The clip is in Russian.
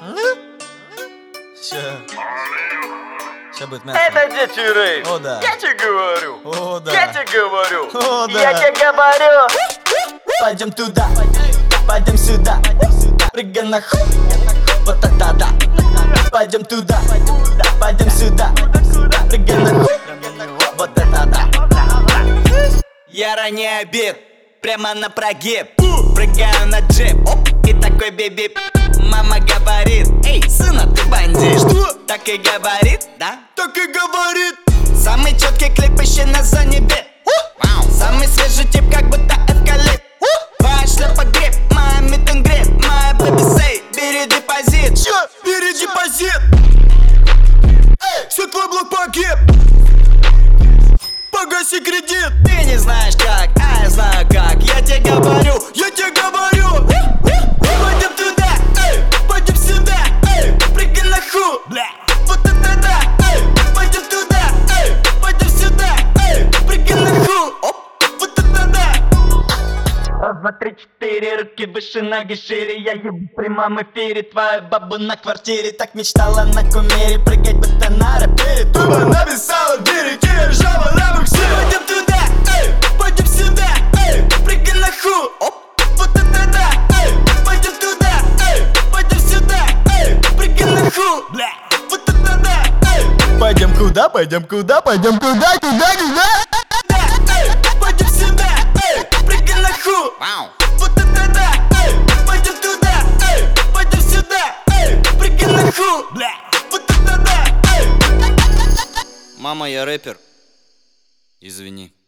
Сейчас будет мясо. Это дети рейв. О, да. Я тебе говорю. О, да. Я тебе говорю. О, да. Я тебе говорю. Пойдем туда, пойдем сюда, прыгай на хуй, вот это да. Пойдем туда, пойдем сюда, прыгай на хуй, вот это да. Я ранее обед, прямо на прогиб, прыгаю на джип, и такой биби. Мама говорит: эй, сына, ты бандит. Что? Так и говорит, да? Так и говорит. Самый четкий клип еще на зоне бит. Самый свежий тип, как будто эвкалипт. Твоя шляпа гриб, моя митинг гриб, моя бэби сей, бери депозит. Чё? Бери депозит. Все, твой блок погиб. Погаси кредит. Ты не знаешь как, а я знаю как. Я тебе говорю, Я тебе говорю. пойдем туда, Пойдем сюда, прыгай на ху, бля. вот это да. Пойдем туда, пойдем сюда, прыгай на ху, вот это да. Раз, два, три, четыре, руки выше, ноги шире. Я ебу в прямом эфире твою бабу на квартире. Так мечтала на кумире, прыгать будто на рапере. Ты бы написала дырки, ржава на буксире. Пойдем туда, Пойдем сюда, прыгай на ху, вот это да. Пойдем туда, пойдем сюда, прыгай на ху, бля. вот это да. Пойдем куда, пойдем куда, пойдем куда, куда. Пойдем сюда, прыгай на ху, Вау. вот это да. Пойдем туда, пойдем сюда, прыгай на ху, Бля. вот это да. Мама, я рэпер. Извини.